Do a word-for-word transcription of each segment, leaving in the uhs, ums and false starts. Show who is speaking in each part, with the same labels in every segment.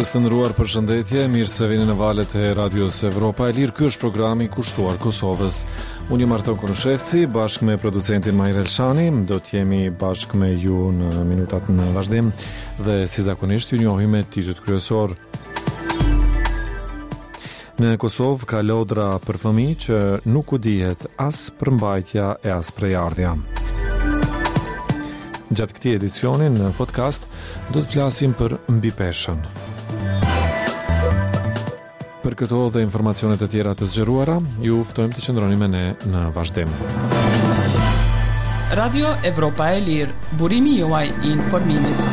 Speaker 1: Dëgjues të nderuar, përshëndetje, mirë se vini në valët e Radios Evropa e Lirë. Ky është programi kushtuar Kosovës. Unë jam Arton Konushevci, bashkë me producentin Mahir Elshani. Do të jemi bashkë me ju në minutat në vazhdim dhe si zakonisht ju njohim me titujt kryesor. Në Kosovë ka lodra për fëmijë që nuk u dihet as përmbajtja e as prejardhja. Gjatë këtij edicioni në podcast do të flasim për mbipeshën. Për këto dhe informacionet e tjera të zgjeruara, ju ftojmë të qëndroni me ne në vazhdim.
Speaker 2: Radio Evropa e Lirë, burimi juaj i informimit.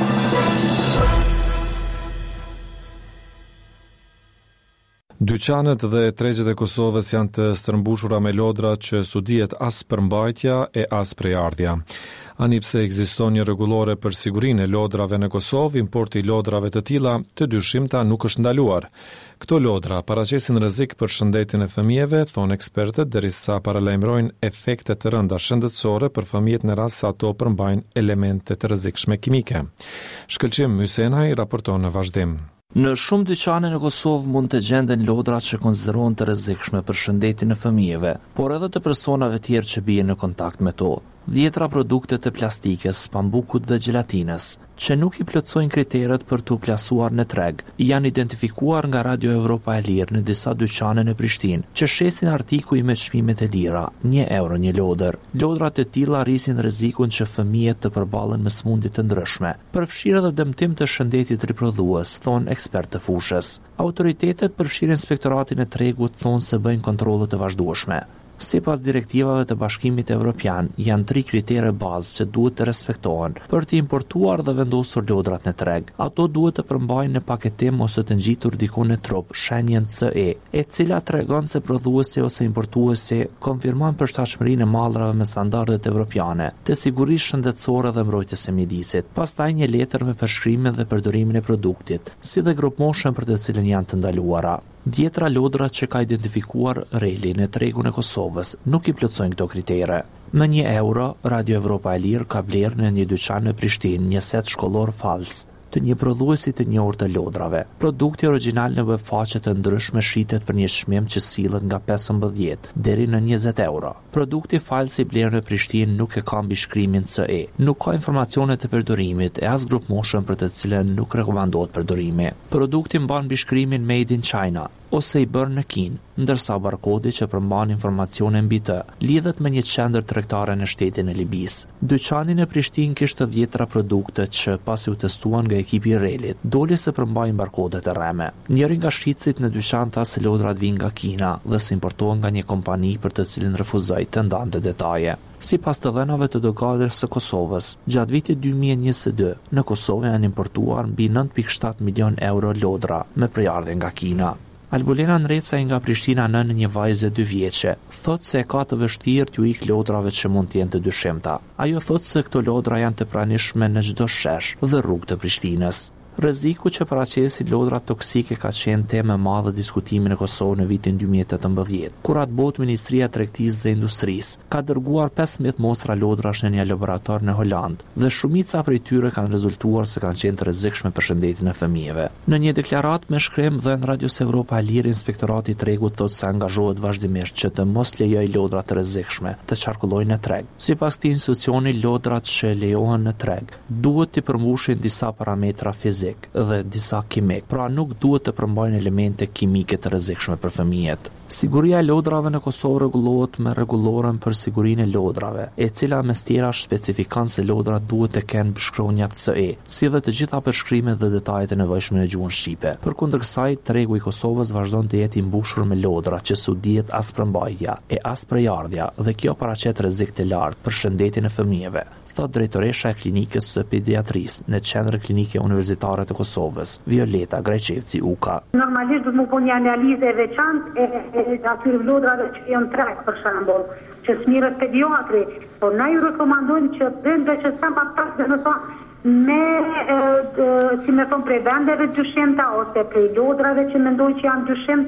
Speaker 1: Dyqanet dhe tregjet e Kosovës janë të stërmbushura me lodra që s'u dihet as përmbajtja e as prejardhja. Ani pse ekziston një rregullore për sigurinë e lodrave në Kosovë, importi i lodrave të tilla të dyshimta nuk është ndaluar. Këto lodra paraqesin rrezik për shëndetin e fëmijëve, thonë ekspertët, derisa paralajmërojnë efekte të rënda shëndetësore për fëmijët në rast se ato përmbajnë elemente të rrezikshme kimike. Shkëlqim Mysenaj raporton në vazhdim.
Speaker 3: Në shumë dyqane në Kosovë mund të gjenden lodra që konsiderohen të rrezikshme për shëndetin e fëmijëve, por edhe të personave tjerë që bien në kontakt me to. Dhjetra produkte të plastikës, pambukut dhe gelatinës, që nuk i plotësojnë kriteret për të plasuar në treg, janë identifikuar nga Radio Evropa e Lirë në disa dyqane në Prishtinë, që shesin artikuj me çmimet e lira, një euro një lodër. Lodrat e tilla rrisin rrezikun që fëmijët të përballen me sëmundje të ndryshme, përfshirë edhe dëmtim të shëndetit riprodhues, thonë ekspertë të fushës. Autoritetet përfshirë inspektoratin e tregut thonë se bëjnë kontrolle të vazhdueshme. Sipas direktivave të Bashkimit Evropian, janë tri kritere bazë që duhet të respektohen për të importuar dhe vendosur lodrat në treg. Ato duhet të përmbajnë në paketim ose të ngjitur diku në trup shenjën C E, e cila tregon se prodhuesi ose importuesi konfirmon përshtatshmërinë e mallrave me standardet evropiane, të sigurisë shëndetësore dhe mbrojtjes së mjedisit. Pastaj një letër me përshkrimin dhe përdorimin e produktit, si dhe grupmoshën për të cilën janë të ndaluara. Dhjetra lodra që ka identifikuar Reli në tregun e Kosovës nuk i plotësojnë këto kritere. Me një euro, Radio Evropa e Lirë ka blerë në një dyqan në Prishtinë një set shkollor fals të një prodhuesi të njohur të lodrave. Produkti origjinal në webfaqe të ndryshme shitet për një çmim që sillet nga pesëmbëdhjetë deri në njëzet euro. Produkti fals i blerë në Prishtinë nuk e ka mbishkrimin C E, nuk ka informacione të përdorimit e as grupmoshën për të cilën nuk rekomandohet përdorimi. Produkti mban mbishkrimin Made in China ose i bërë në Kinë, ndërsa barkodi që përmban informacione mbi të lidhet me një qendër tregtare në shtetin e Libisë. Dyqani në Prishtinë kishte dhjetra produkte që pasi u testuan nga ekipi i Relit, doli se përmbajnë barkodet e rreme. Njëri nga shitësit në dyqan tha se lodrat vijnë nga Kina dhe se importohen nga një kompani për të cilën refuzoi të ndante detaje. Sipas të dhënave të doganës së Kosovës, gjatë vitit dy mijë e njëzet e dy, në Kosovë janë importuar mbi nëntë pikë shtatë milion euro lodra me prejardhje nga Kina. Albulena Nreca nga Prishtina në një vajzë dy vjeçe, thotë se ka të vështirë t'ju ik lodrave që mund të jenë të dyshimta. Ajo thotë se këto lodra janë të pranishme në çdo shesh dhe rrugë të Prishtinës. Rreziku që paraqesin lodrat toksike ka qenë temë e madhe diskutimi në Kosovë në vitin dy mijë e tetëmbëdhjetë, kur atë botë Ministria e Tregtisë dhe Industrisë ka dërguar pesëmbëdhjetë mostra lodrash në një laborator në Holand dhe shumica prej tyre kanë rezultuar se kanë qenë të rrezikshme për shëndetin e fëmijëve. Në një deklaratë me shkrim dhënë Radios Evropa e Lirë, Inspektorati i Tregut thotë se angazhohet vazhdimisht që të mos lejojë lodra të rrezikshme të qarkullojnë në treg. Sipas këtij institucioni, lodrat që lejohen në treg duhet të përmbushin disa parametra fizikë dhe disa kimik, pra nuk duhet të përmbajnë elemente kimike të rrezikshme për fëmijët. Siguria e lodrave në Kosovë rregullohet me rregulloren për sigurinë e lodrave, e cila mes tjera specifikon se lodrat duhet të kenë shkronjat C E, si dhe të gjitha përshkrimet dhe detajet e nevojshme në gjuhën shqipe. Përkundër kësaj, tregu i Kosovës vazhdon të jetë i mbushur me lodra që s'u dihet as përmbajtja e as prejardhja, dhe kjo paraqet rrezik të lartë për shëndetin e fëmijëve, thot drejtoresha e klinikës së pediatrisë në Qendrën Klinike Universitare të Kosovës, Violeta Grajçevci Uka.
Speaker 4: Normalisht do të më bëni një analizë e veçantë e, e, e atyre lodrave që janë treg për shembull, që smirët pediatri, por na ju rekomandojmë që bëjmë që sa më pak dhe më thonë me e, e, si më thon prej vendeve dyshimta ose prej lodrave që mendoj që janë dyshimta, që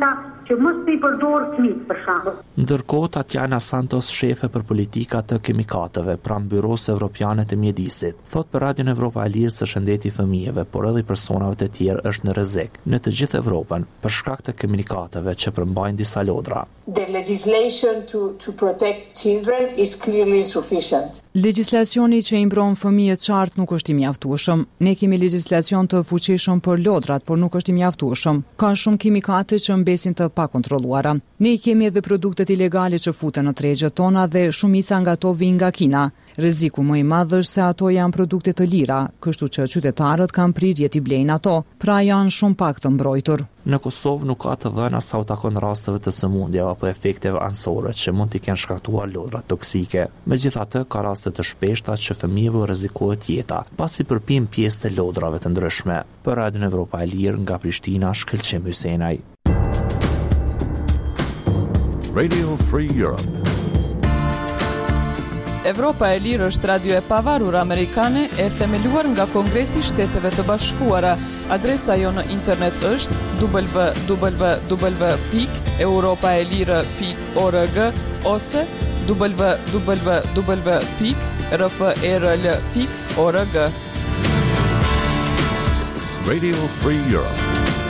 Speaker 4: që mos t'i përdorë fëmijët për shembull.
Speaker 3: Ndërkohë, Tatjana Santos, shefe për politika të kemikateve pranë Byros Evropiane të Mjedisit, thot për Radion Evropa e Lirë se shëndeti i fëmijëve, por edhe i personave të tjerë është në rrezik në të gjithë Evropën për shkak të kemikateve që përmbajnë disa lodra.
Speaker 5: The legislation to, to protect children is clearly insufficient.
Speaker 6: Legjislacioni që i mbron fëmijët qartë nuk është i mjaftueshëm. Ne kemi legjislacion të fuqishëm për lodrat, por nuk është i mjaftueshëm. Ka shumë kimikate që mbesin të pakontrolluara. Ne kemi edhe produktet ilegale që futen në tregjet tona dhe shumica nga ato vijnë nga Kina. Rreziku më i madh është se ato janë produkte të lira, kështu që qytetarët kanë prirje t'i blejnë ato, pra janë shumë pak të mbrojtur.
Speaker 3: Në Kosovë nuk ka të dhëna sa u takon rasteve të sëmundjeve apo efekteve anësore që mund t'i kenë shkaktuar lodra toksike. Megjithatë, ka raste të shpeshta që fëmijëve u rrezikohet jeta, pasi përpinë pjesë të lodrave të ndryshme. Për Radion Evropa e Lirë nga Prishtina, Shkëlqim Hysenaj.
Speaker 7: Radio Free Europe.
Speaker 2: Evropa e Lirë është radio e pavarur amerikane e themeluar nga Kongresi i Shteteve të Bashkuara. Adresa jo në internet është w w w pikë europaelire pikë org ose w w w pikë r f e r l pikë org.
Speaker 7: Radio Free Europe.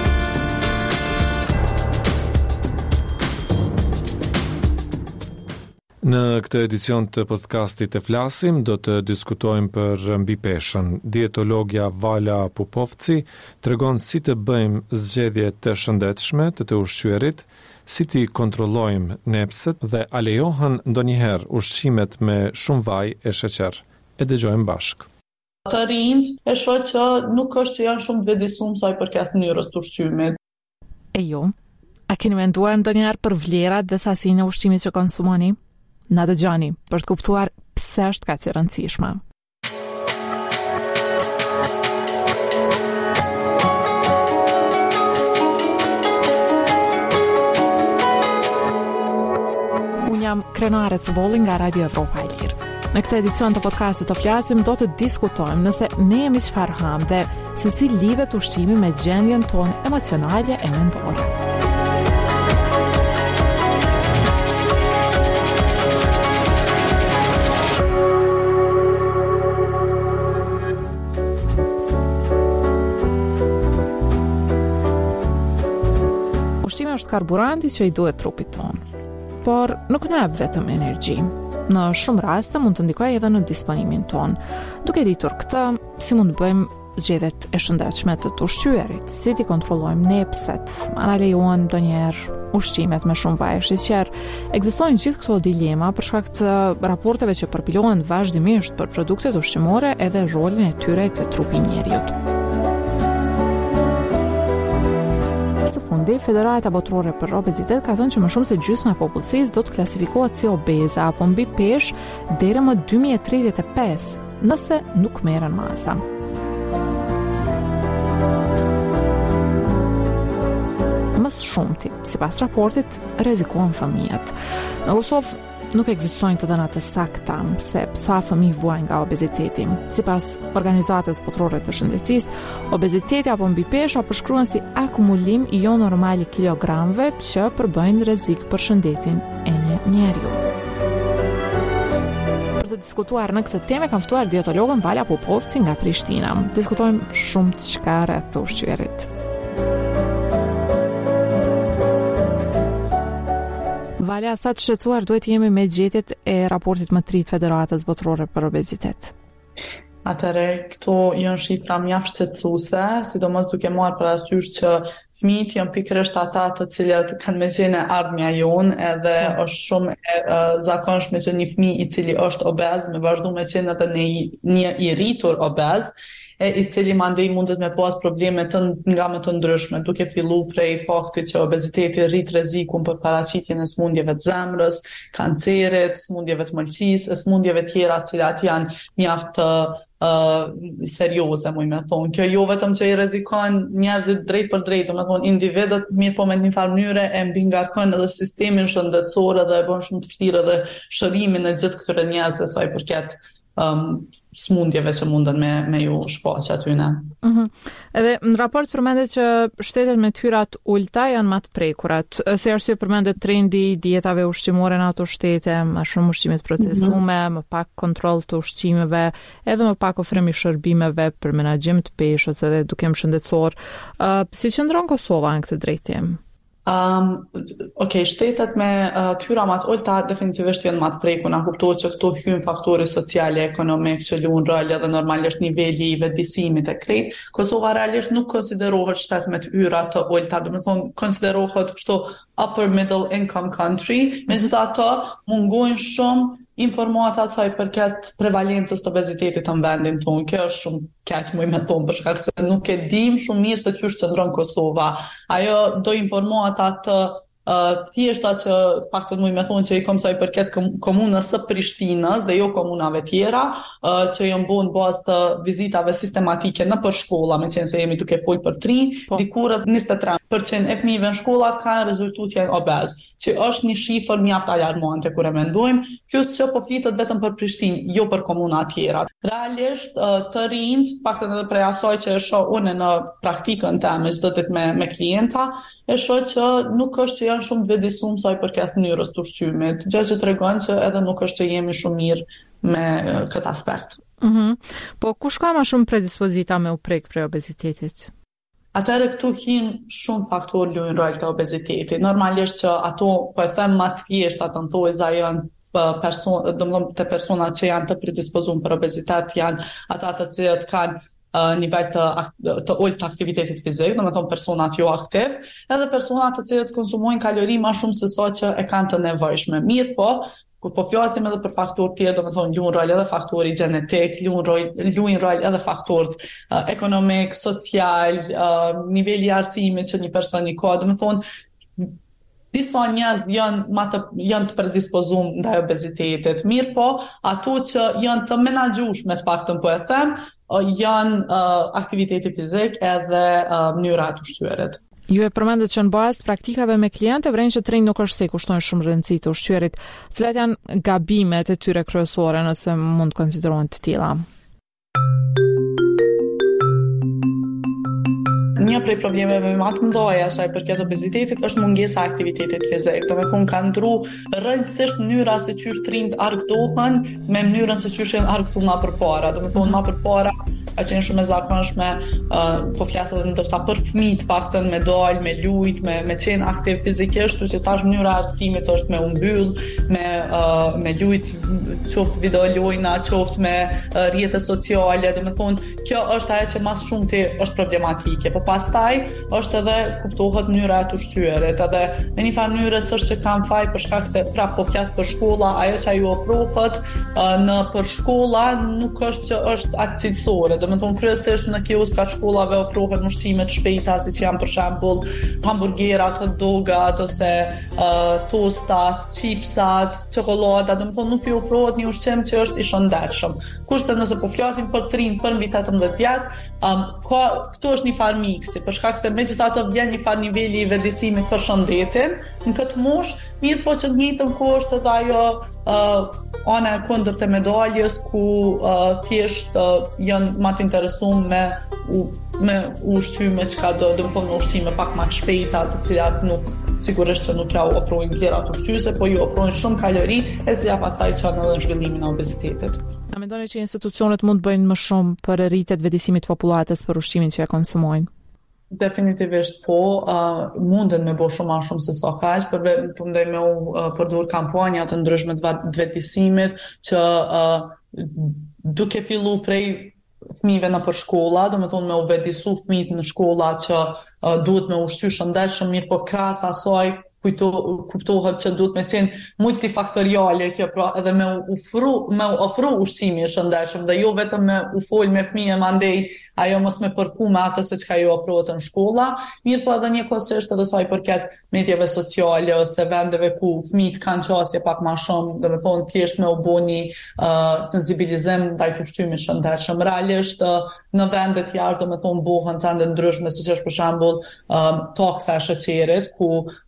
Speaker 1: Në këtë edicion të podcastit e flasim, do të diskutojmë për mbi peshën. Dietologja Vala Pupovci tregon si të bëjmë zgjedhje të shëndetshme të të ushqyerit, si t'i kontrollojmë nepset dhe a lejohen ndonjëherë ushqimet me shumë vaj e sheqer. E dëgjojmë bashkë.
Speaker 8: Të rinjt e shoh që nuk është që janë shumë të vetëdijshëm sa i përket mënyrës të ushqymit.
Speaker 9: E ju, a keni menduar ndonjëherë për vlerat dhe sasinë e ushqimit që konsumoni? Na dëgjoni për të kuptuar pse është kaq e rëndësishme. Unë jam Krenare Cubolli nga Radio Evropa e Lirë. Në këtë edicion të podcastit të flasim do të diskutojmë nëse ne jemi çfarë ham dhe se si lidhet ushqimi me gjendjen tonë emocionale e mendore. Ushqimi është karburanti që i duhet trupit tonë, por nuk na jep vetëm energji. Në shumë raste mund të ndikojë edhe në disponimin tonë. Duke ditur këtë, si mund të bëjmë zgjedhjet e shëndetshme të të ushqyerit, si t'i kontrollojmë nepset, a na lejohen ndonjëherë ushqimet me shumë vaj e sheqer. Ekzistojnë gjithë këto dilema për shkak të raporteve që përpilohen vazhdimisht për produktet ushqimore edhe rolin e tyre të trupit njerëzit. Së fundi, Federata Botërore për Obezitet ka thënë që më shumë se gjysma e popullsisë do të klasifikohet si obeze apo mbi peshë deri më dy mijë e tridhjetë e pesë, nëse nuk merren masa. Më së shumti, sipas raportit, rrezikohen fëmijët. Në Kosovë nuk ekzistojnë të dhëna të sakta se sa fëmijë vuajnë nga obeziteti. Sipas Organizatës Botërore të Shëndetësisë, obeziteti apo mbipesha përshkruhen si akumulim i jo normal i kilogramëve që përbëjnë rrezik për shëndetin e një njeriu. Për të diskutuar në këtë temë kam ftuar dietologën Vala Pupovci nga Prishtina. Diskutojmë shumë çka rreth ushqyerit. Valja, sa të shqetësuar duhet jemi me gjetjet e raportit më të ri të Federatës Botërore për Obezitet?
Speaker 8: Atëre, këto janë shifra mjaft shqetësuese, sidomos duke marrë parasysh që fëmijët janë pikërisht ata të cilët kanë me qenë ardhmja jonë, edhe është shumë e uh, zakonshme që një fëmijë i cili është obez me vazhdu me qenë edhe një, një i rritur obez, e i cili mandej mundet me pas probleme të nga më të ndryshme, duke fillu prej faktit që obeziteti rrit rrezikun për paraqitjen e smundjeve të zemrës, kancerit, smundjeve të mëlçisë, smundjeve tjera të cilat janë mjaft të uh, serioze, muj me thonë. Kjo jo vetëm që i rrezikon njerëzit drejt për drejt, do me thonë individët mirë po me një farë mënyre e mbi ngarkon edhe sistemin shëndetësor edhe e bën shumë të vështirë edhe shërimin e gjithë këtyre njerëzve sa i përket Um, smundjeve që munden me, me ju shfaqe aty ne.
Speaker 9: Mhm. Edhe në raport përmendet që shtetet me tyrat ulta janë më të prekurat. Si arsye përmendet trendi dietave ushqimore në ato shtete, më shumë ushqime të procesume, mm-hmm. më pak kontroll të ushqimeve, edhe më pak ofrim i shërbimeve për menaxhim të peshës edhe edukim shëndetësor. Uh, si qëndron Kosova në këtë drejtim?
Speaker 8: Um, ok, shtetet me uh, tyra më të ulta definitivisht janë më të prekuna, kuptohet që këto hyn faktorë sociale, ekonomik që luajnë rol edhe normalisht niveli i vetëdijsimit e krejt. Kosova realisht nuk konsiderohet shtet me të yra të ulta, do të thonë konsiderohet kështu upper middle income country, megjithatë mungojnë shumë informata sa i përket prevalencës të obezitetit në vendin tonë. Kjo është shumë keq muj me tonë, për shkak se nuk e dim shumë mirë se çysh qëndron Kosova. Ajo do informata të uh, thjeshta që paktën muj me thonë që i kom sa i përket komunës së Prishtinës dhe jo komunave tjera, uh, që janë bën bazë të vizitave sistematike në për shkolla, me qenë se jemi duke fol për tri, po. Dikurët njëzet e tre përqind e fëmijëve në shkolla kanë rezultu të jenë obez, që është një shifër mjaft alarmante kur e mendojmë, plus që po flitet vetëm për Prishtinë, jo për komuna tjera. Realisht të rinjt, paktën edhe prej asaj që e shoh unë në praktikën time çdo ditë me me klienta, e shoh që nuk është që janë shumë të vetëdijshëm sa i përket mënyrës të ushqimit, gjë që tregon që edhe nuk është që jemi shumë mirë me këtë aspekt.
Speaker 9: Mhm. Po kush ka më shumë predispozita me u prek prej obezitetit?
Speaker 8: Atëherë këtu hin shumë faktorë luajnë rol të obezitetit. Normalisht që ato, po e them më të thjeshta të thojza janë person, domethënë të persona që janë të predispozuar për obezitet janë ata të cilët kanë uh, nivel të të ulët të aktivitetit fizik, domethënë personat jo aktiv, edhe personat të cilët konsumojnë kalori më shumë se sa që e kanë të nevojshme. Mirë po, kur po flasim edhe për faktorë tjerë, do të thonë luajnë rol edhe faktori gjenetik, luajnë rol, luajnë rol edhe faktorët uh, ekonomik, social, uh, niveli i arsimit që një person i ka, do të thonë disa njerëz janë më të janë të predispozuar ndaj obezitetit. Mirë po, ato që janë të menaxhueshme të paktën po e them, uh, janë uh, aktiviteti fizik edhe uh, mënyra e ushqyerit.
Speaker 9: Ju e përmendet që në bazë të praktikave me klientë vren që treni nuk është se i kushtojnë shumë rëndësi të ushqyerit. Cilat janë gabimet e tyre kryesore nëse mund të konsiderohen të tilla?
Speaker 8: Një prej problemeve më të mëdha sa i përket obezitetit është mungesa e aktivitetit fizik. Do të thonë ka ndru rrënjësisht mënyra se çysh trind argëtohen me mënyrën se çysh janë argëtuar më përpara. Do të thonë më përpara ka qenë shumë e zakonshme, uh, po flas edhe ndoshta për fëmijë të paktën me dal, me lujt, me me qenë aktiv fizikisht, që tash mënyra e argëtimit është me u mbyll, me uh, me lujt, qoftë video lojna, qoftë me uh, rrjete sociale. Do të thonë kjo është ajo që më shumë ti është problematike. Po pastaj është edhe kuptohet mënyra e ushqyerit, edhe në një farë mënyrë është që kanë faj për shkak se prap po flas për shkolla, ajo që ju ofrohet uh, në për shkolla nuk është që është aktësore. Do të thonë kryesisht në kioska të shkollave ofrohen ushqime të shpejta, siç janë për shembull hamburgerat, hot dogat ose uh, tostat, chipsat, çokolada. Do të thonë nuk i ofrohet një ushqim që është i shëndetshëm. Kurse nëse po flasim për trin për mbi tetëmbëdhjetë vjet, um, ka këtu është një farë miksi, për shkak se megjithatë vjen një farë niveli i vetëdijsimit për shëndetin në këtë moshë, mirë po që në të njëjtën kohë është edhe ajo uh, ana e kundërt të medaljes ku uh, thjesht uh, janë më të interesuar me u, me ushqime që ka do, do të thonë ushqime pak më të shpejta, të cilat nuk sigurisht që nuk ja ofrojnë vlera të ushqyese, po ju ofrojnë shumë kalori, e cila pastaj çon edhe zhvillimin e obezitetit.
Speaker 9: A mendoni që institucionet mund të bëjnë më shumë për rritje të vetëdijsimit të popullatës për ushqimin që ja konsumojnë?
Speaker 8: Definitivisht po, uh, munden me bo shumë ma shumë se sa kaq, për përndoj me u uh, përdur kampanja të ndryshme të vetëdijsimit që uh, duke fillu prej fëmijëve në për shkolla, do me thonë me u vetëdijsu fëmijët në shkolla që uh, duhet me ushqy shëndetshëm, mirë po krahas asaj kujto kuptohet që duhet me qenë multifaktoriale kjo, pra edhe me ofru me ofru ushqime të shëndetshëm dhe jo vetëm me u fol me fëmijë mandej ajo mos me përku me atë se çka ju ofrohet në shkolla, mirë po edhe njëkohësisht edhe sa i përket mediave sociale ose vendeve ku fëmijët kanë qasje pak më shumë, do të thonë thjesht me u bëni uh, sensibilizim ndaj ushqimit të shëndetshëm. Realisht uh, në vende të tjera do të thonë bëhen sende ndryshme, siç është për shembull uh, taksa e sheqerit ku uh,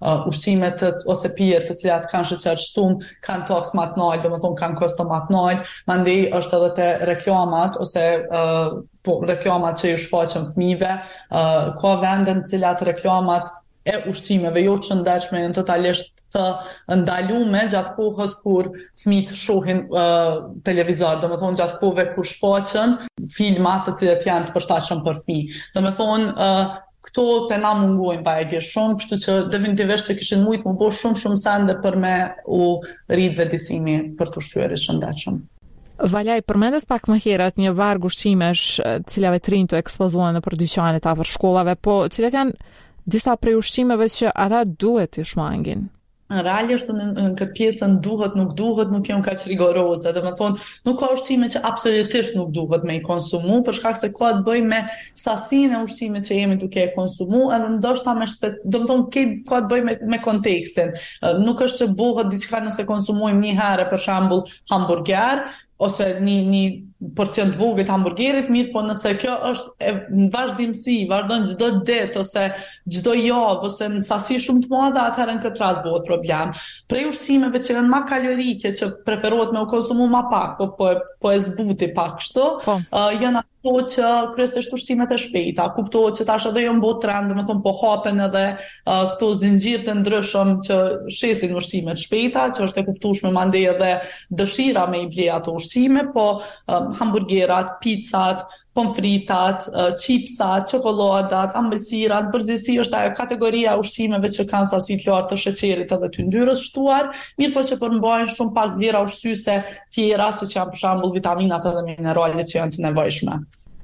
Speaker 8: ushqime të ose pije të cilat kanë sheqer shtum, kanë toks më të lartë, domethënë kanë kosto më të lartë, mandej është edhe te reklamat ose uh, po reklamat që ju shfaqen fëmijëve, uh, ka vende në cilat reklamat e ushqimeve jo të shëndetshme janë totalisht të ndalume gjatë kohës kur fëmijët shohin uh, televizor, domethënë gjatë kohëve kur shfaqen filma të cilët janë të përshtatshëm për fëmijë. Domethënë uh, këto të na mungojnë pa e gjë shumë, kështu që definitivisht që kishin mujt më bo shumë shumë sende për me u rrit vetëdijsimi për të ushqyer i shëndetshëm.
Speaker 9: Valjaj, përmendet pak më herët një varg ushqimesh cilave të rinj të ekspozohen nëpër dyqanet afër shkollave, po cilat janë disa prej ushqimeve që ata duhet të shmangin?
Speaker 8: Realisht në, në këtë pjesën duhet, nuk duhet, nuk jam kaq rigoroze. Domethënë, nuk ka ushqime që absolutisht nuk duhet me i konsumu, për shkak se ka të bëjë me sasinë e ushqimit që jemi duke e konsumu, edhe ndoshta me shpes, domethënë ka të bëjë me, me kontekstin. Nuk është që bëhet diçka nëse konsumojmë një herë, për shembull, hamburger ose një një porcion të vogël hamburgerit, mirë, po nëse kjo është e, në vazhdimsi, vazhdon çdo ditë ose çdo javë ose në sasi shumë të madhe, atëherë në këtë rast bëhet problem. Prej ushqimeve që janë më kalorike, që preferohet me u konsumu më pak, po po, po e zbuti pak kështu, po. uh, janë ato që kryesisht ushqimet e shpejta, kuptohet që tash edhe jo mbo trend, domethënë po hapen edhe uh, këto zinxhir të ndryshëm që shesin ushqimet shpejta, që është e kuptueshme mandej edhe dëshira me i ble ato ushqime, po um, hamburgerat, pizzat, pomfritat, uh, chipsat, çokoladat, ambëlsirat, përgjithësi është ajo kategoria ushqimeve që kanë sasi të lartë të sheqerit edhe të yndyrës shtuar, mirë po që përmbajnë shumë pak vlera ushqyese tjera, siç janë për shembull vitaminat edhe mineralet që janë të nevojshme.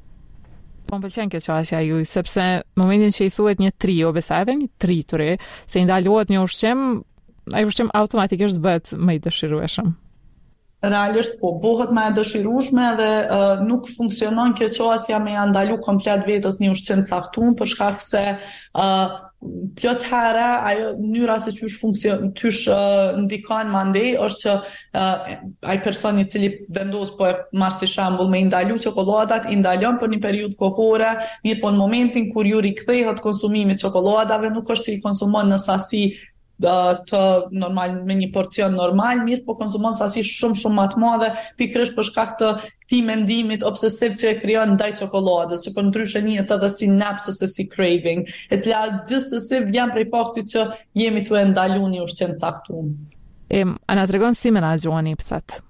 Speaker 9: Po më pëlqen kjo çështja juaj, sepse në momentin që i thuhet një trio, besa edhe një trituri, se i ndalohet një ushqim, ai ushqim automatikisht bëhet më i dëshirueshëm.
Speaker 8: Realisht po, bëhet më e dëshirueshme dhe uh, nuk funksionon kjo çështja me ja ndalu komplet vetes një ushqim të caktuar, për shkak se uh, plot herë ajo mënyra se çysh funksion çysh uh, ndikon mandej është që uh, ai person i cili vendos po e marr si shembull me i ndalu çokoladat, i ndalon për një periudhë kohore, mirë po në momentin kur ju rikthehet konsumimi i çokoladave nuk është që i konsumon në sasi të normal me një porcion normal, mirë po konsumon sasi shumë shumë më të madhe, pikërisht për shkak të këtij mendimit obsesiv që e krijon ndaj çokoladës, që ndryshe njihet edhe si naps ose si craving, e cila gjithsesi vjen prej faktit që jemi tu e ndaluar një ushqim të caktuar.
Speaker 9: E a na tregon si menaxhoni psat?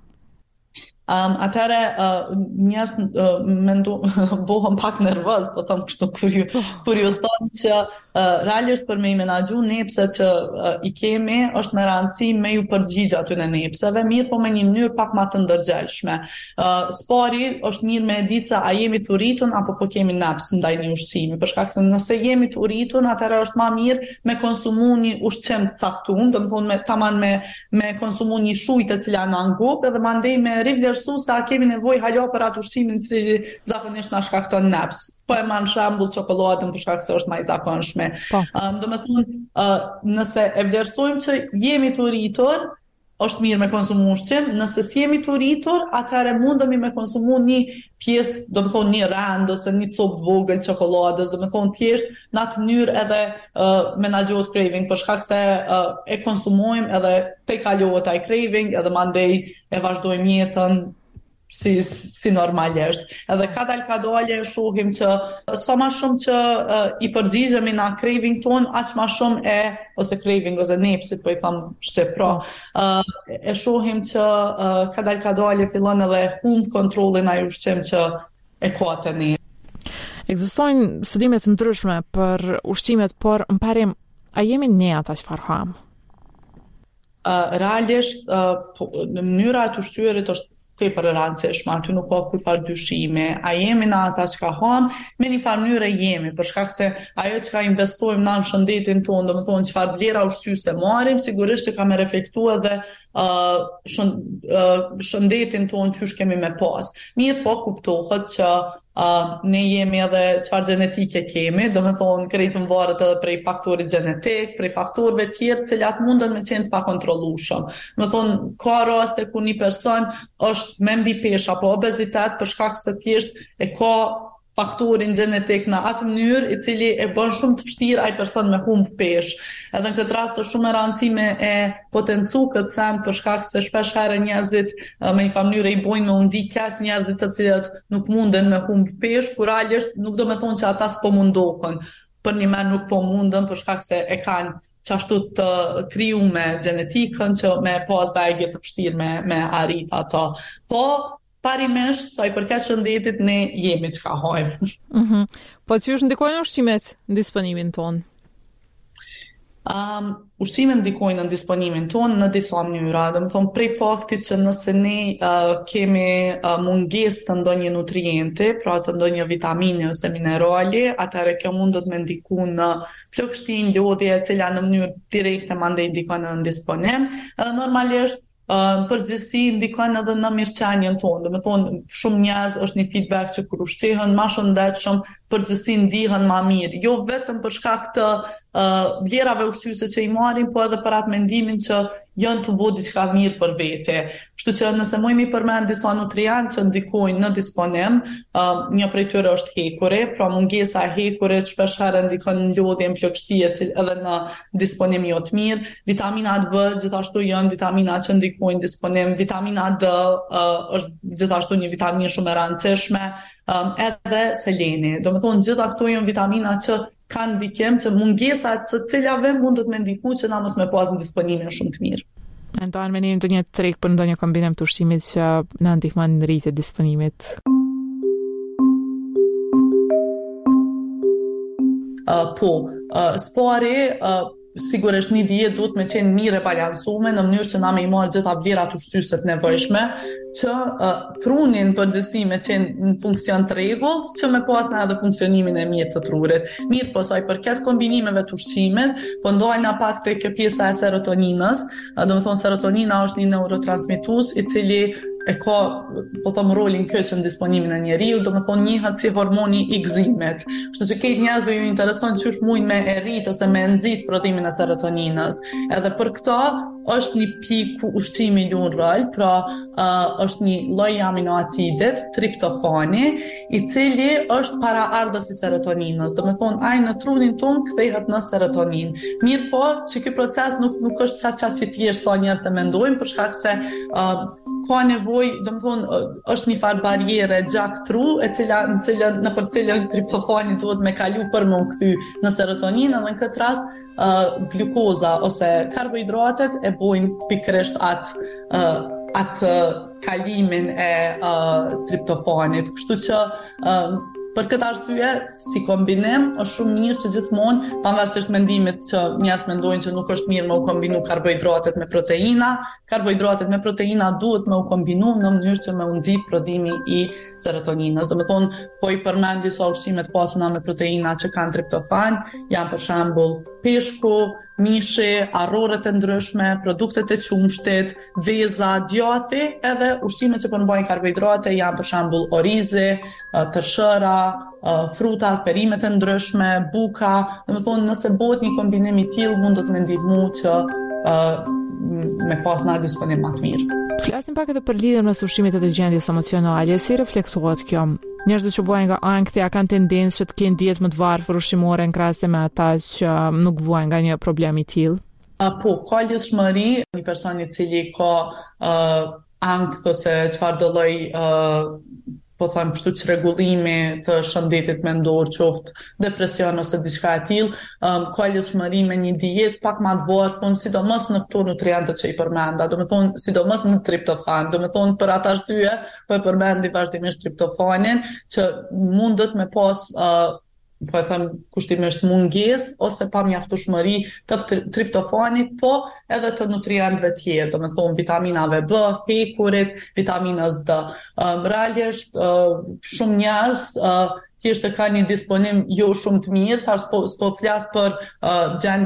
Speaker 8: Um, atëre uh, njerëz uh, mendu bëhen pak nervoz, po them kështu kur ju kur ju thon që uh, realisht për me i menaxhu nepset që uh, i kemi është me rëndësi me ju përgjigj aty në nepseve, mirë po me një mënyrë pak më të ndërgjegjshme. Uh, spari është mirë me e ditë se a jemi të rritun apo po kemi neps ndaj një ushqimi, për shkak se nëse jemi të rritun, atëherë është më mirë me konsumu një ushqim të caktuar, domethënë me tamam me me konsumu një shujtë e cila na ngop edhe mandej me rivler sa kemi nevojë hala për atë ushqimin i cili zakonisht na shkakton neps. Po e marr shembull çokoladën për shkak se është më i zakonshme. Um, do të thonë, uh, nëse e vlerësojmë që jemi të rritur, është mirë me konsumu ushqim, nëse si jemi të rritur, atëherë mundemi me konsumu një pjesë, do të thonë një rand ose një copë vogël çokoladës, do të thonë thjesht në atë mënyrë edhe uh, menaxhohet craving, për shkak se uh, e konsumojmë edhe te kalohet ai craving, edhe mandej e vazhdojmë jetën si si normalisht. Edhe kadal kadale shohim që sa më shumë që uh, i përgjigjemi na craving ton, aq më shumë e ose craving ose nepsit, po i them se pra. Uh, e shohim që uh, kadal kadale fillon edhe humb kontrollin ai ushqim që e ka tani.
Speaker 9: Ekzistojnë studime të ndryshme për ushqimet, por më parim, a jemi ne ata çfarë ham?
Speaker 8: Uh, realisht uh, po, në mënyra e ushqyerit është tepër e rëndësishme, aty nuk ka kurrë dyshime, a jemi në ata çka ham, me një farë mënyrë jemi, për shkak se ajo çka investojmë në shëndetin tonë, domethënë çfarë vlera ushqyese marrim, sigurisht që ka me reflektuar edhe uh, shën, uh, shëndetin tonë çysh kemi me pas. Mirë po kuptohet që Uh, ne jemi edhe çfarë gjenetike kemi, do me thonë krejtën varet edhe prej faktorit gjenetik, prej faktorëve tjerë cilat mundën me qenë pa kontrollueshëm. Do me thonë ka raste ku një person është me mbi peshë apo obezitet për shkak se thjesht e ka faktorin gjenetik në atë mënyrë i cili e bën shumë të vështirë ai person me humb peshë. Edhe në këtë rast është shumë e rëndësishme e potencu këtë sen për shkak se shpesh herë njerëzit me një mënyrë i bojnë me u ndi keq njerëzit të cilët nuk munden me humb peshë, kur realisht nuk do me thonë që ata s'po mundohen. Për një merë nuk po mundën për shkak se e kanë qashtu të kriju me genetikën që me pas begje të vështirë me, me arrit ato. Po, parimisht, sa i përket shëndetit, ne jemi çka hajmë.
Speaker 9: Mm-hmm. Po që është ndikojnë ushqimet në disponimin tonë?
Speaker 8: Um, ushqimet ndikojnë në disponimin tonë në disa mënyra. Do të thonë prej faktit që nëse ne uh, kemi uh, mungesë të ndonjë nutrienti, pra të ndonjë vitamine ose minerali, atëherë kjo mund të më ndikojë në plagështinë, lodhje, e cila në mënyrë direkte mandej ndikon në disponim. Edhe normalisht Uh, përgjithësi ndikon edhe në mirëqenien tonë. Do të thonë shumë njerëz është një feedback që kur ushqehen më shëndetshëm, përgjithësi ndihen më mirë. Jo vetëm për shkak të uh, vlerave ushqyese që i marrin, po edhe për atë mendimin që janë të bëu diçka mirë për vete. Kështu që nëse mujmë i përmend disa nutrientë që ndikojnë në disponim, uh, një prej tyre është hekuri, pra mungesa e hekurit shpesh herë ndikon në lodhjen plagështie edhe në disponim jo të mirë. Vitaminat B gjithashtu janë vitamina që ndikojnë disponim. Vitamina D uh, është gjithashtu një vitaminë shumë e rëndësishme, um, edhe seleni. Do të thonë gjitha këto janë vitamina që kanë ndikim që mungesat së cilave mund të më ndikojnë që na mos me pas në disponimin shumë të mirë.
Speaker 9: E ndonë me një ndonjë trek për ndonjë kombinem të ushqimit që na ndihmon në rritje disponimit?
Speaker 8: Uh, po, uh, spari uh, sigurisht një dietë duhet me qenë mirë e balansume në mënyrë që na me i marrë gjitha vlerat ushqyese të nevojshme, që uh, trunin përgjithësi me qenë në funksion të rregullt, që me pas në edhe funksionimin e mirë të trurit. Mirë po sa i përket kombinimeve të ushqimit, po ndojna pak te kjo pjesa e serotoninës. Uh, do të thonë serotonina është një neurotransmitues i cili e ka, po thëmë, rolin këtë në disponimin e njeriu, do me thonë njihet si hormoni i gëzimit. Kështu që këtë njerëzve ju intereson që është mujnë me erit ose me nëzit prodhimin e serotoninës. Edhe për këta është një pikë ku ushqimi luan rol, pra uh, është një lloj aminoacidit, triptofani, i cili është paraardhës i serotoninës. Do me thonë, ai në trunin tonë kthehet në serotonin. Mirë po, që ky proces nuk, nuk është sa çast i thjeshtë sa njerëzit e mendojnë, për shkak se uh, ka nevojë, do të thonë, është një farë barriere gjak tru, e cila në cilën në për cilën triptofani duhet me kalu për më kthy në serotonin, edhe në këtë rast uh, glukoza ose karbohidratet e bojnë pikërisht atë uh, atë kalimin e uh, triptofanit. Kështu që uh, për këtë arsye, si kombinim, është shumë mirë që gjithmonë, pavarësisht mendimit që njerëz mendojnë që nuk është mirë me u kombinu karbohidratet me proteina, karbohidratet me proteina duhet me u kombinu në mënyrë që me u nxit prodhimi i serotoninës. Do të thonë, po i përmend disa ushqime të pasuna me proteina që kanë triptofan, janë për shembull peshku, mishi, arroret e ndryshme, produktet e qumshtit, veza, djathi, edhe ushqimet që përmbajnë karbohidrate janë për shembull orizi, tërshëra, frutat, perimet e ndryshme, buka. Do të thonë, nëse bëhet një kombinim i tillë, mund të më ndihmu që uh, me pas në disponim më të mirë.
Speaker 9: Flasim pak edhe për lidhjen mes ushqimit dhe gjendjes emocionale. Si reflektohet kjo? Njerëzit që vuajnë nga ankthja kanë tendencë që të kenë dietë më të varfër ushqimore në krahasim me ata që nuk vuajnë nga një problem i tillë.
Speaker 8: Po, ka lidhshmëri, një person i cili ka uh, ankth ose çfarë do lloj uh, po them kështu që rregullimi të shëndetit mendor, qoftë depresion ose diçka e tillë, um, ka lidhshmëri me një dietë pak më të varfër, sidomos në këto nutrientë që i përmenda, do të thonë sidomos në triptofan, do të thonë për atë arsye po e përmendi vazhdimisht triptofanin, që mundet me pas uh, po e them kushtimisht mungesë ose pa mjaftueshmëri të triptofanit, po edhe të nutrientëve tjerë, do të thonë vitaminave B, hekurit, vitaminës D. Um, realisht uh, shumë njerëz uh, thjesht e kanë një disponim jo shumë të mirë, tash po s'po flas për uh, gjendje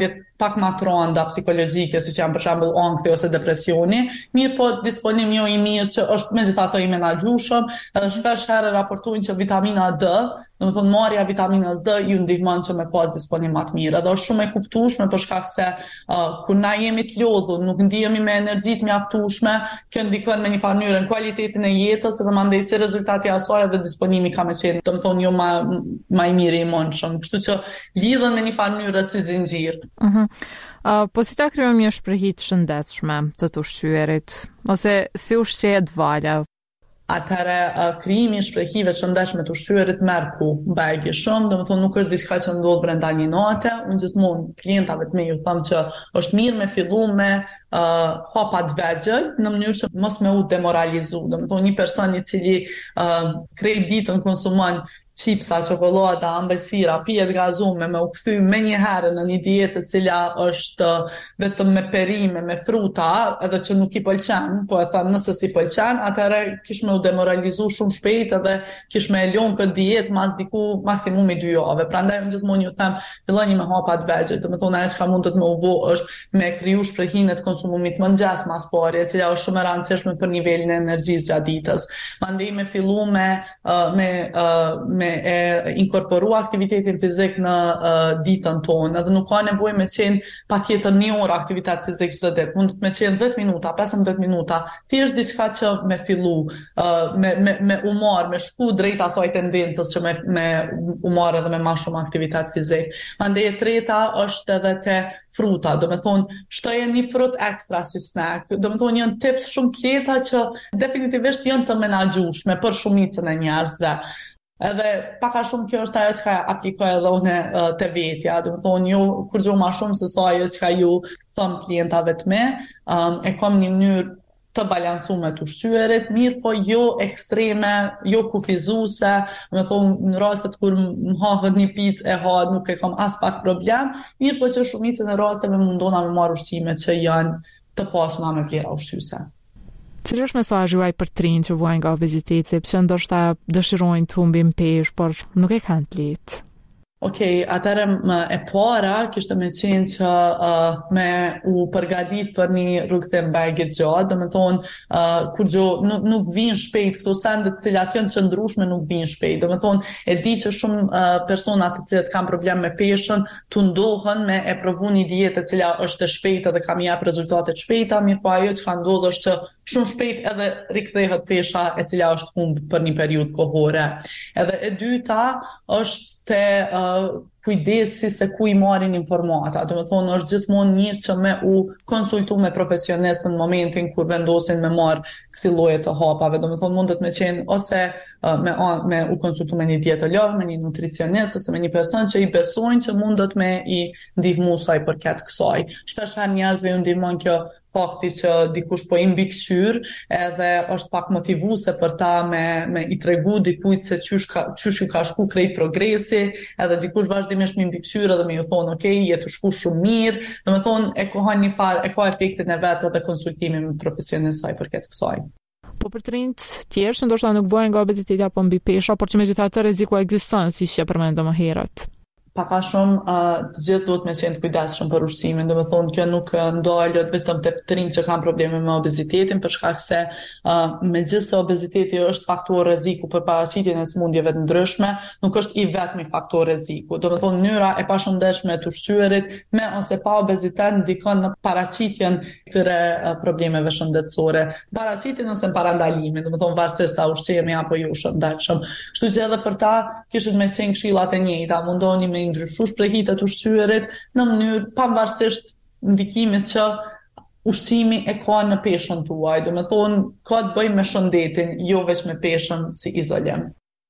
Speaker 8: pak ma të rënda psikologjike, siç janë për shembull ankthi ose depresioni, mirë po disponim jo i mirë që është megjithatë i menaxhueshëm, edhe shpesh herë raportojnë që vitamina D, do të thonë marrja e vitaminës D ju ndihmon që me pas disponim më të mirë. Edhe është shumë e kuptueshme për shkak se uh, kur na jemi të lodhur, nuk ndihemi me energji të mjaftueshme, kjo ndikon me një farë mënyrë në cilësinë e jetës edhe mandej si rezultati i asaj edhe disponimi ka më qenë, do të thonë jo më më i mirë i mundshëm. Kështu që lidhen me një farë mënyrë si zinxhir.
Speaker 9: Mhm. Uh, po si ta krijojmë një shprehje të shëndetshme të të ushqyerit ose si ushqehet vala?
Speaker 8: Atëherë uh, krijimi i shprehjeve të shëndetshme të ushqyerit merr ku bajgi shumë, domethënë nuk është diçka që ndodh brenda një nate. Unë gjithmonë klientave të mi ju them që është mirë me fillu me uh, hapa të vegjël në mënyrë që mos me u demoralizu. Domethënë një person i cili uh, krejt ditën konsumon chipsa, çokoladë, ambësira, pijet gazume, me u kthy me një herë në një dietë e cila është vetëm me perime, me fruta, edhe që nuk i pëlqen, po e them nëse si pëlqen, atëherë kish me u demoralizu shumë shpejt edhe kish me e lënë këtë dietë mas diku maksimumi dy javë. Prandaj unë gjithmonë ju them, filloni me hapa të vegjël. Domethënë ajo çka mund të më u bë është me kriju shprehjen e konsumimit mëngjes mas pore, e cila është shumë e rëndësishme për nivelin e energjisë gjatë ditës. Mandej me fillu me uh, me uh, me e inkorporua aktivitetin fizik në uh, ditën tonë, edhe nuk ka nevojë me qenë patjetër një orë aktivitet fizik çdo ditë, mund të me qenë dhjetë minuta, pesëmbëdhjetë minuta, thjesht diçka që me fillu, uh, me me me u marr, me shku drejt asaj tendencës që me me u marr edhe me më shumë aktivitet fizik. Mandej e treta është edhe te fruta, do me thonë shtoje një frut ekstra si snack, do me thonë janë tips shumë të lehta që definitivisht janë të menaxhueshme për shumicën e njerëzve. Edhe paka shumë kjo është ajo që aplikoj edhe unë uh, të vetja, do të thonë ju kur gjo ma shumë se sa ajo që ju thëm klientave të me, um, e kom një mënyrë të balansuar të ushqyerit, mirë po jo ekstreme, jo kufizuese, do të thonë në rastet kur më hahet një picë e ha, nuk e kam as pak problem, mirë po që shumicën e rasteve mundona me marrë ushqime që janë të pasuna me vlera ushqyese.
Speaker 9: Cili është mesazhi juaj për trinj që vuajnë nga obeziteti, pse ndoshta dëshirojnë të humbin peshë, por nuk e kanë të lehtë?
Speaker 8: Okej, okay, atëherë e para kishte me qenë që uh, me u përgatit për një rrugëtim bajgit gjatë, do me thonë, uh, kur gjo nuk, nuk vinë shpejt, këto sendet cilat janë qëndrueshme nuk vinë shpejt, do me thonë, e di që shumë uh, persona të cilët kanë problem me peshën, të ndohen me e provu një dietë e cila është e shpejtë dhe kam jap rezultate të shpejta, mirë po ajo që ka ndodhur është që shumë shpejt edhe rikthehet pesha e cila është humbë për një periudhë kohore. Edhe e dyta është te uh, kujdesi se ku i marrin informata. Do të thonë është gjithmonë mirë që me u konsultu me profesionist në momentin kur vendosin me marr kësi lloje të hapave. Do të thonë mundet me qenë ose uh, me me u konsultu me një dietolog, me një nutricionist ose me një person që i besojnë që mundet me i ndihmu sa i përket kësaj. Shpesh herë njerëzve u ndihmon kjo fakti që dikush po i mbikëqyr edhe është pak motivuese për ta me me i tregu dikujt se çysh ka çysh ju ka shku krejt progresi, edhe dikush vazhdimisht me mbikëqyr edhe me ju thonë ok, je të shku shumë mirë, domethënë e ka një fal, e ka efektin e vet edhe konsultimi me profesionist sa i përket kësaj.
Speaker 9: Po për të rinjt tjerë që ndoshta nuk vojnë nga obeziteti apo mbi pesha, por që megjithatë rreziku ekziston, siç e përmendëm më herët.
Speaker 8: Paka shumë uh, të gjithë duhet me qenë të kujdesshëm për ushqimin, do me thonë kjo nuk ndalet vetëm te trinj që kanë probleme me obezitetin, për shkak se uh, megjithëse obeziteti është faktor rreziku për paraqitjen e sëmundjeve të ndryshme, nuk është i vetmi faktor rreziku. Do me thonë mënyra e pashëndetshme të ushqyerit me ose pa obezitet ndikon në paraqitjen këtyre uh, problemeve shëndetësore, paraqitjen ose parandalimin, do me thonë varësisht sa ushqemi apo jo shëndetshëm. Kështu që edhe për ta kishin me qenë këshillat e njëjta, mundoni me ndryshu shprehjet e ushqyerit në mënyrë pavarësisht ndikimit që ushqimi e ka në peshën tuaj. Do me thonë, ka të bëjë me shëndetin, jo veç me peshën si izolim.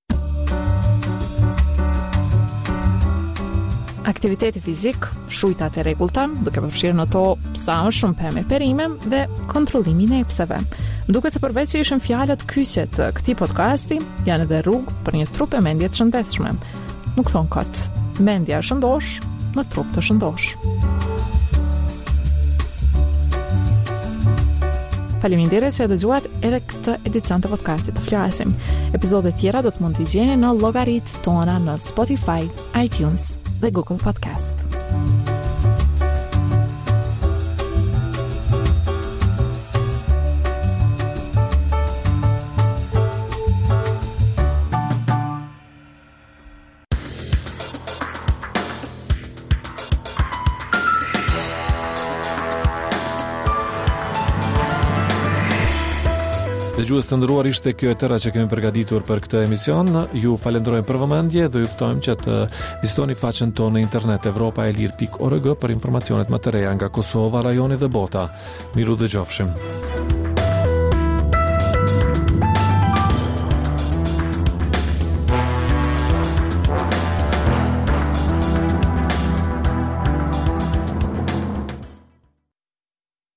Speaker 9: Aktiviteti fizik, shujtat e rregullta, duke përfshirë në to sa më shumë pemë perime dhe kontrollimin e epseve. Duket se përveç që ishin fjalët kyçe të këtij podcasti, janë edhe rrugë për një trup e mendje të shëndetshme. Nuk thon kot, mendja është shëndosh, në trup të shëndosh. Faleminderit që e dëgjuat edhe këtë edicion të podcastit të flasim. Epizodet tjera do të mund t'i gjeni në llogaritë tona në Spotify, iTunes dhe Google Podcast.
Speaker 1: Dëgjues të nderuar, ishte kjo e tëra që kemi përgatitur për këtë emision. Ju falenderojmë për vëmendje dhe ju ftojmë që të vizitoni faqen tonë në internet europa e lir pikë org për informacionet më të reja nga Kosova, rajoni dhe bota. Miru dëgjofshim.